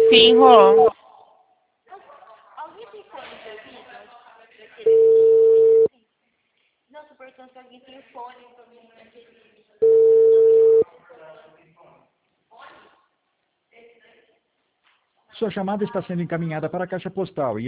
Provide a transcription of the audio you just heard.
Sim, Rô. Alguém tem fone de ouvido? Daquele... Não, tô perguntando se alguém tem fone pra mim, aquele... Sua chamada está sendo encaminhada para a caixa postal.